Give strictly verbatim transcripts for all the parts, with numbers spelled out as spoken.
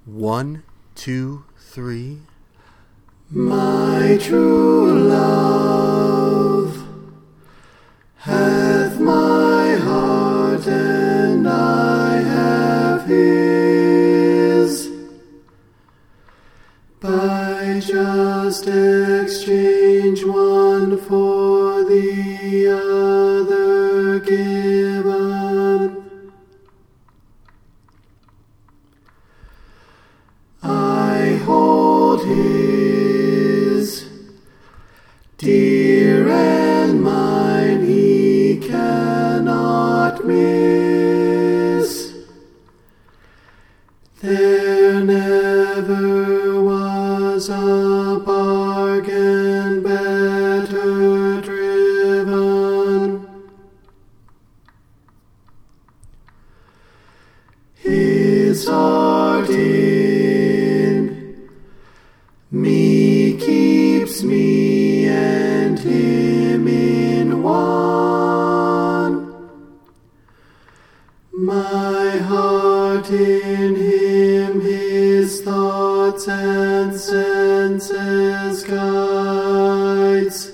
One, two, three. My true love hath my heart, and I have his. By just exchange, one for the other given, I hold his, dear and mine, he cannot miss. There never was a bargain better driven. His heart in me keeps me, and him in one. My heart in him his thoughts and senses guides.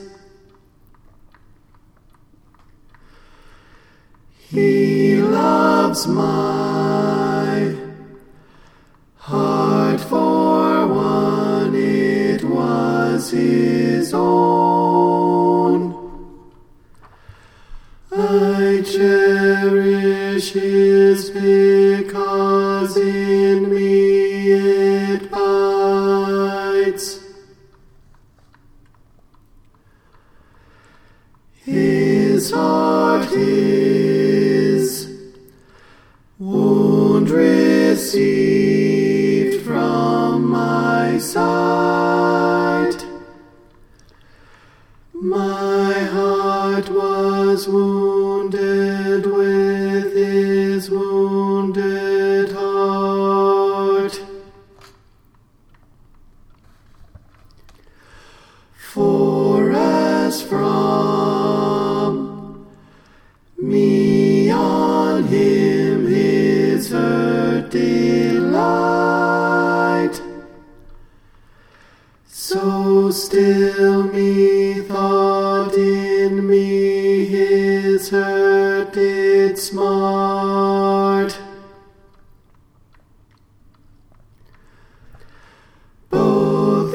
He loves my heart for one, it was his own. I cherish his because in me it bides. His heart is wound received from my sight. My heart was wounded with his wounded heart. For as from me on him his hurt delight, so still me thought in me his hurt did smart. Both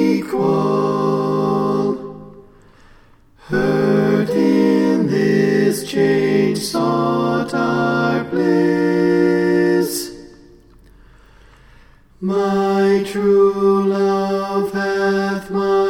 equal, hurt in this change sought our bliss. My true love hath my